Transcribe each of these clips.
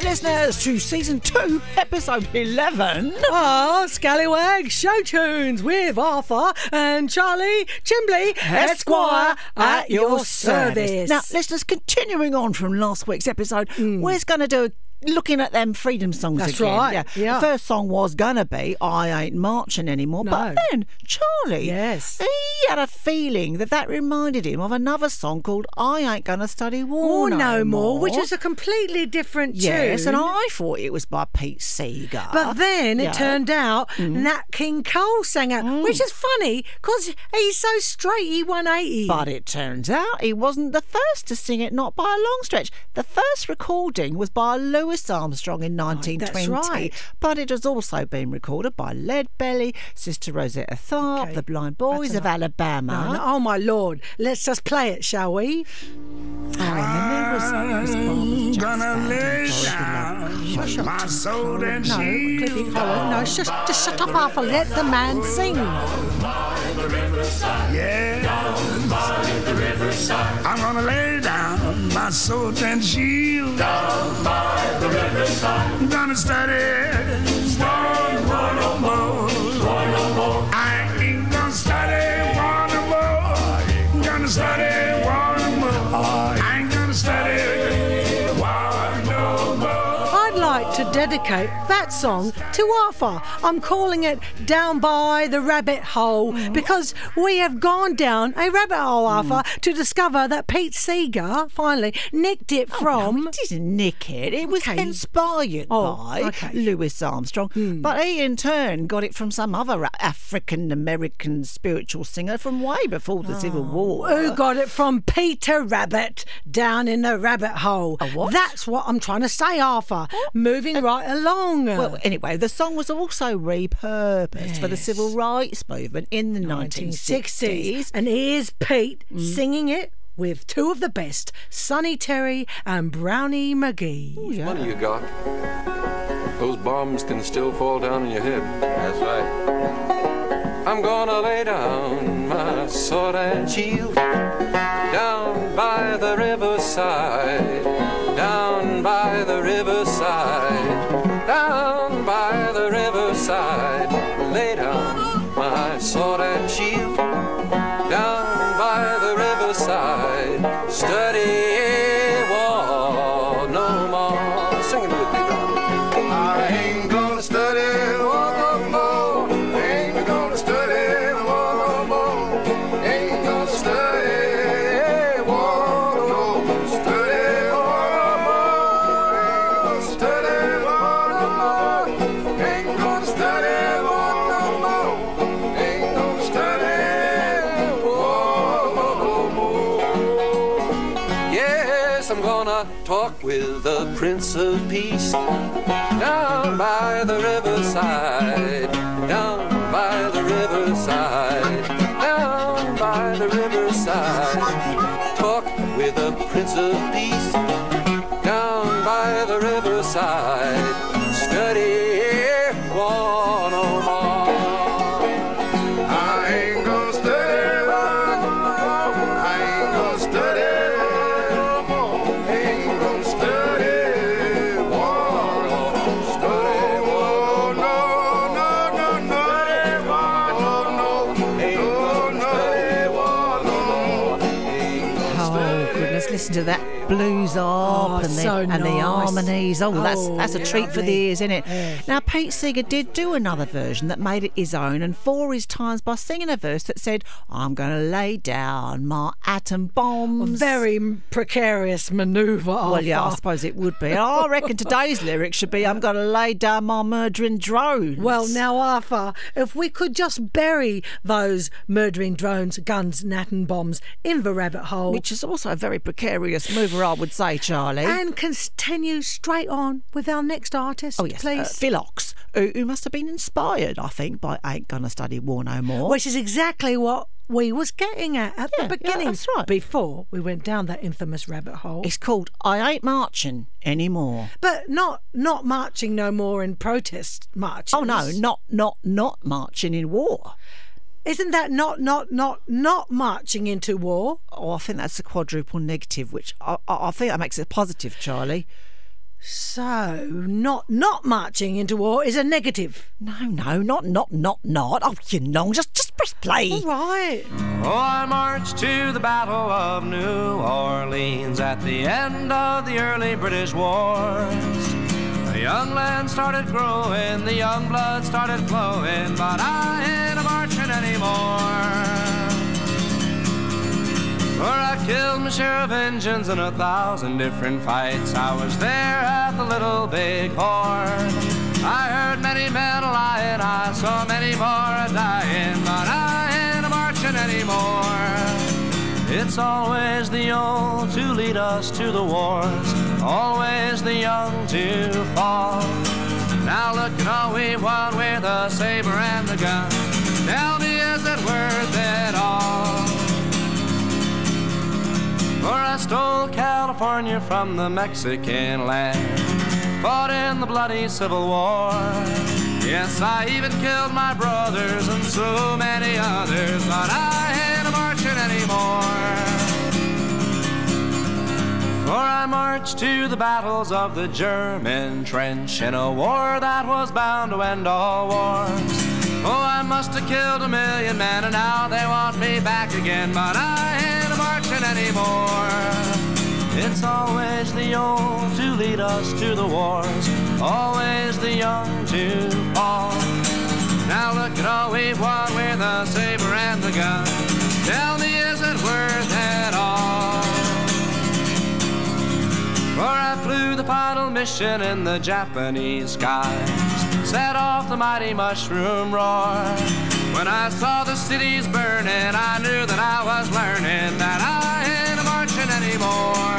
back, listeners, to Season 2, Episode 11. Scallywag Show Tunes with Arthur and Charlie Chimbley, Esquire, at your service. Now, listeners, continuing on from last week's episode, we're going to do looking at them freedom songs That's again. right. Yeah. The first song was going to be I Ain't Marching Anymore. No. But then Charlie, Yes. he had a feeling that reminded him of another song called I Ain't Gonna Study War No More, which is a completely different tune. Yes, and I thought it was by Pete Seeger. But then it turned out Nat King Cole sang it, which is funny because he's so straight, he 180. But it turns out he wasn't the first to sing it, not by a long stretch. The first recording was by Louis Armstrong in 1920. That's right. But it has also been recorded by Leadbelly, Sister Rosetta Tharpe, the Blind Boys of Alabama. No, oh, my Lord. Let's just play it, shall we? Oh, and then there was gonna lay down my soul and Cliffy Collar. No, just shut up, Arthur. Let the man sing. Yeah, I'm gonna lay down my sword and shield. Down by the riverside. I'm gonna study war no more. I ain't gonna study war no more. I'm gonna study war no more. I ain't gonna study war no more. I'd like to dedicate that song to Arthur. I'm calling it Down by the Rabbit Hole because we have gone down a rabbit hole, Arthur, to discover that Pete Seeger finally nicked it from... No, he didn't nick it. It was inspired by Louis Armstrong. But he, in turn, got it from some other African-American spiritual singer from way before the Civil War. Who got it from Peter Rabbit down in the rabbit hole. A what? That's what I'm trying to say, Arthur. Moving right along. Well, anyway, the song was also repurposed for the civil rights movement in the 1960s. And here's Pete singing it with two of the best, Sonny Terry and Brownie McGee. Ooh, yeah. Money you got. Those bombs can still fall down on your head. That's right. I'm gonna lay down my sword and shield down by the riverside. Down by the riverside. Down by the riverside. Lay down my sword and shield down by the riverside. Study war no more. Sing it with me, darling. I ain't gonna study war no more. Ain't gonna study war no more. Ain't gonna study war no more. Study war no more. Study war no more. Ain't gonna study war no more. Ain't gonna study war no more. Yes, I'm gonna talk with the Prince of Peace down by the riverside. Down by the riverside. Down by the riverside. Talk with the Prince of Peace down by the riverside. Study war no more. I ain't gonna study war no more. I ain't gonna study no more. Ain't gonna study war no more. Study war no. Study war no. Ain't gonna study war no more. Ain't gonna Oh, goodness, listen to that blues harp and so the nice. harmonies. Oh, that's a treat for the ears, isn't it? Yeah. Now, Pete Seeger did do another version that made it his own, and for his times by singing a verse that said, I'm going to lay down my atom bombs. Very precarious manoeuvre, Arthur. Well, yeah, I suppose it would be. I reckon today's lyrics should be, I'm going to lay down my murdering drones. Well, now, Arthur, if we could just bury those murdering drones, guns, and bombs in the rabbit hole. Which is also a very precarious mover, I would say, Charlie. And continue straight on with our next artist, Oh, yes, please. Philox, who must have been inspired, I think, by Ain't Gonna Study War No More. Which is exactly what we was getting at the beginning. that's right. Before we went down that infamous rabbit hole. It's called I Ain't Marching Anymore. But not marching no more in protest marches. Oh, no, not marching in war. Isn't that not marching into war? Oh, I think that's a quadruple negative, which I think that makes it positive, Charlie. So, not marching into war is a negative. No, not. Oh, you know, just press play. All right. Oh, I marched to the Battle of New Orleans at the end of the early British wars. The young land started growing, the young blood started flowing, but I ain't a-marching anymore. For I killed my share of Injuns in 1,000 different fights. I was there at the Little Big Horn. I heard many men lying, I saw many more a-dying, but I ain't a-marching anymore. It's always the old to lead us to the wars, always the young to fall. Now look at all we've won with the saber and the gun. Tell me, is it worth it all? For I stole California from the Mexican land, fought in the bloody Civil War. Yes, I even killed my brothers and so many others, but I ain't a-marching anymore. For I marched to the battles of the German trench in a war that was bound to end all wars. Oh, I must have killed 1 million men and now they want me back again, but I ain't a-marching anymore. It's always the old to lead us to the wars, always the young to fall. Now look at all we've won with the saber and the gun. Tell me, is it worth it all? For I flew the final mission in the Japanese skies, set off the mighty mushroom roar. When I saw the cities burning, I knew that I was learning that I ain't a-marching anymore.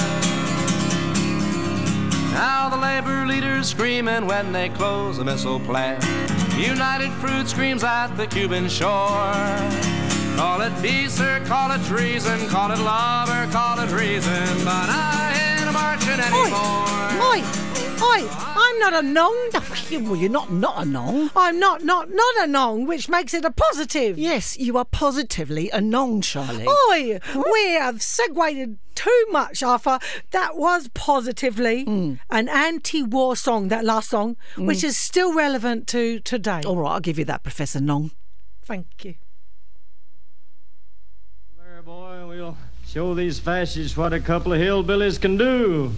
Now the labor leaders screaming when they close a missile plant. United Fruit screams at the Cuban shore. Call it peace or call it treason, call it love or call it reason, but I ain't a-marching anymore. Oi, I'm not a nong. Well, you're not a nong. I'm not a nong, which makes it a positive. Yes, you are positively a nong, Charlie. Oi, we have segued too much, Arthur. That was positively an anti-war song, that last song, which is still relevant to today. All right, I'll give you that, Professor Nong. Thank you. There, boy, we'll show these fascists what a couple of hillbillies can do.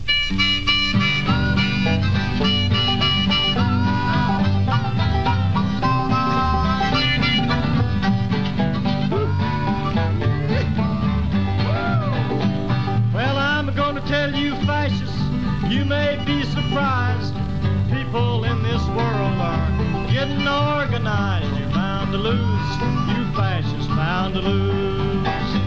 Tell you fascists, you may be surprised. People in this world are getting organized. You're bound to lose, you fascists bound to lose.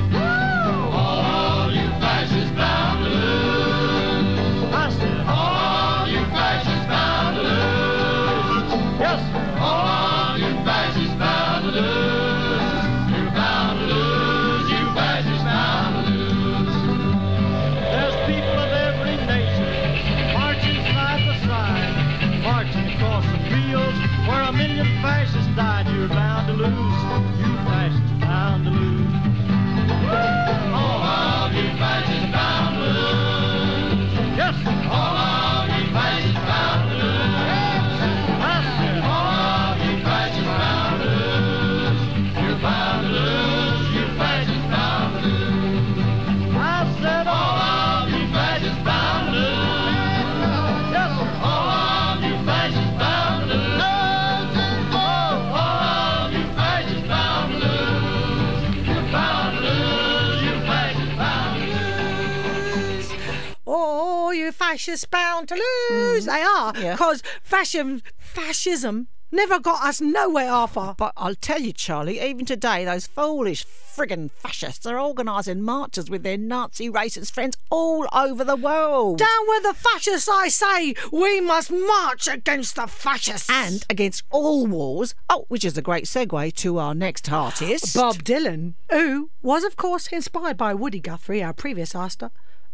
All you fascists bound to lose. I said, all you fascists bound to lose. Yes, sir. All you fascists bound to lose. You're bound to lose, you fascists bound to lose. People of every nation marching side by side, marching across the fields where 1 million fascists died. You're bound to lose, you fascists bound to lose. All of you fascists bound to lose. Yes, all of you fascists bound to lose. I said, all of you fascists bound to lose. You're bound to lose, you fascists bound to lose. I said, all of you fascists bound to lose. Yes, sir. All of you fascists bound to lose. All of you fascists bound to lose. You're bound to lose. You fascists bound to lose. Oh, you fascists bound to lose. They are, because fascism never got us nowhere, Arthur. But I'll tell you, Charlie, even today, those foolish friggin' fascists are organising marches with their Nazi racist friends all over the world. Down with the fascists, I say. We must march against the fascists. And against all wars. Oh, which is a great segue to our next artist. Bob Dylan, who was, of course, inspired by Woody Guthrie, our previous artist,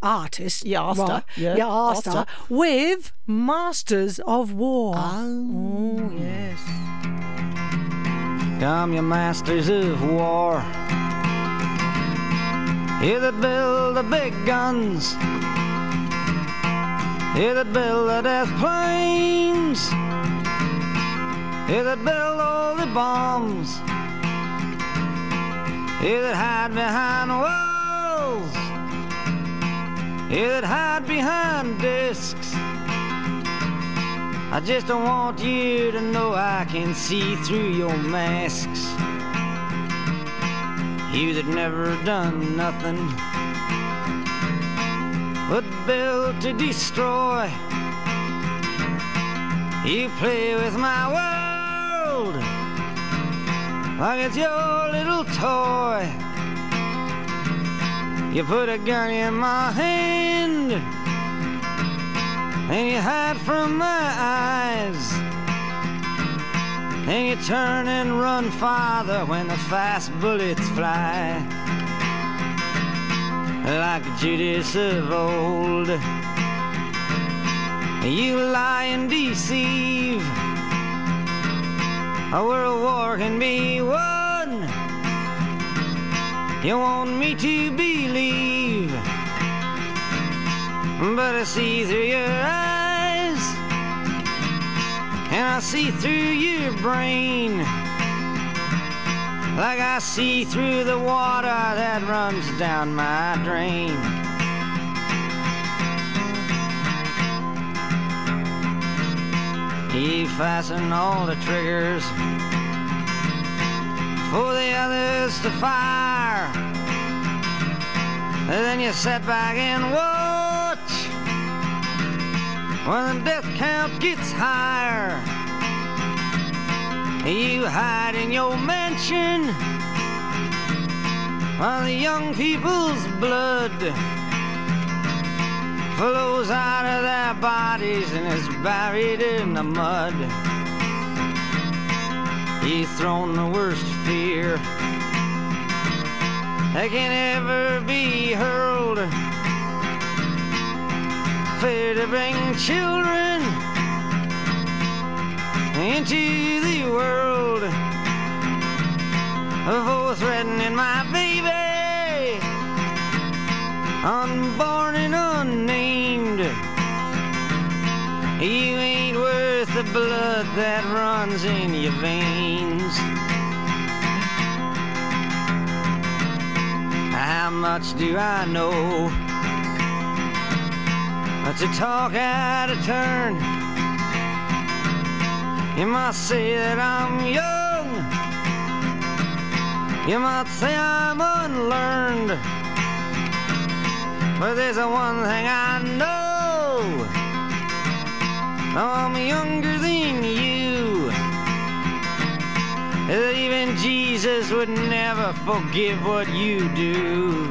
with Masters of War. Oh, yes. Come, you masters of war, you that build the big guns, Hear that bell, the death planes. Hear that bell, all the bombs. Hear that hide behind walls. Hear that hide behind desks. I just don't want you to know I can see through your masks. You that never done nothing but build to destroy. You play with my world like it's your little toy. You put a gun in my hand and you hide from my eyes. And you turn and run farther when the fast bullets fly. Like Judas of old, you lie and deceive. A world war can be won. You want me to believe, but I see through your eyes, and I see through your brain, like I see through the water that runs down my drain. You fasten all the triggers for the others to fire. And then you sit back and watch when the death count gets higher. You hide in your mansion while the young people's blood flows out of their bodies and is buried in the mud. You've thrown the worst fear that can ever be hurled. Fear to bring children into the world, for threatening my baby, unborn and unnamed. You ain't worth the blood that runs in your veins. How much do I know to talk out of turn? You might say that I'm young, you might say I'm unlearned, but there's one thing I know, I'm younger than you, that even Jesus would never forgive what you do.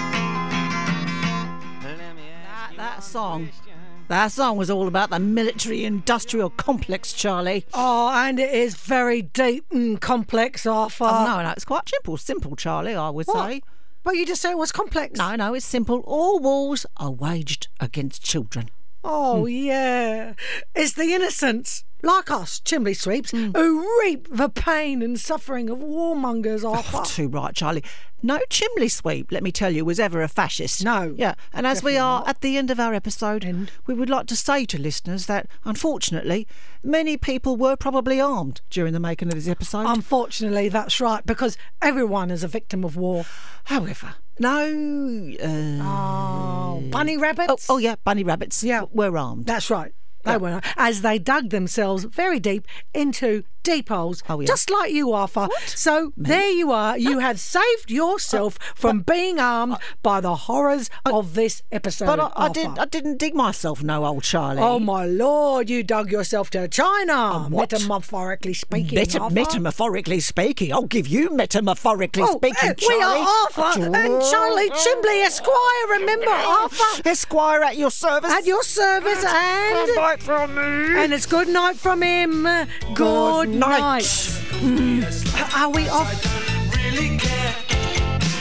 That song was all about the military-industrial complex, Charlie. Oh, and it is very deep and complex, Arthur. Oh, no, it's quite simple, Charlie, I would say. But you just said it was complex. No, it's simple. All wars are waged against children. Oh, yeah. It's the innocents, like us, chimney sweeps, who reap the pain and suffering of warmongers, Arthur. Oh, too right, Charlie. No chimney sweep, let me tell you, was ever a fascist. No. Yeah, and as we are at the end of our episode, we would like to say to listeners that, unfortunately, many people were probably armed during the making of this episode. Unfortunately, that's right, because everyone is a victim of war. However, bunny rabbits? Oh, yeah, bunny rabbits were armed. That's right. They were, as they dug themselves very deep into deep holes, just like you, Arthur. What? So there you are. You have saved yourself from being armed by the horrors of this episode. But I didn't dig myself, no, old Charlie. Oh my Lord! You dug yourself to China. Metaphorically speaking. Metaphorically speaking. I'll give you metaphorically speaking, Charlie. We are Arthur and Charlie Chimbley, Esquire. Remember, Arthur? Esquire at your service. At your service, and night from me. And it's good night from him. Good night. Are we off?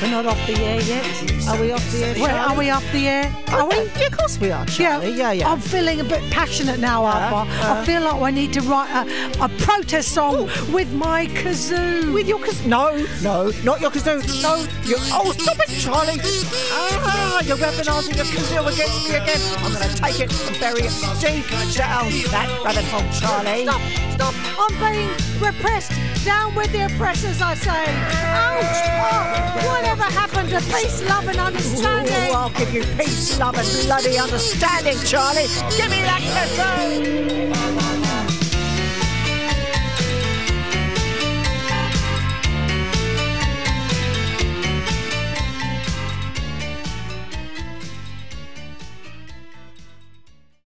We're not off the air yet. Are we off the air? Well, are we off the air? Are we? Yeah, of course we are, Charlie. Yeah. I'm feeling a bit passionate now, Arthur. I feel like I need to write a protest song with my kazoo. With your kazoo? No, not your kazoo. No, stop it, Charlie. You're weaponising your kazoo against me again. I'm going to take it and bury it deep down that rabbit hole, Charlie. Stop. I'm being repressed. Down with the oppressors, I say. Ouch! Whatever happened to peace, love and understanding? I'll give you peace, love and bloody understanding, Charlie. Give me that kazoo!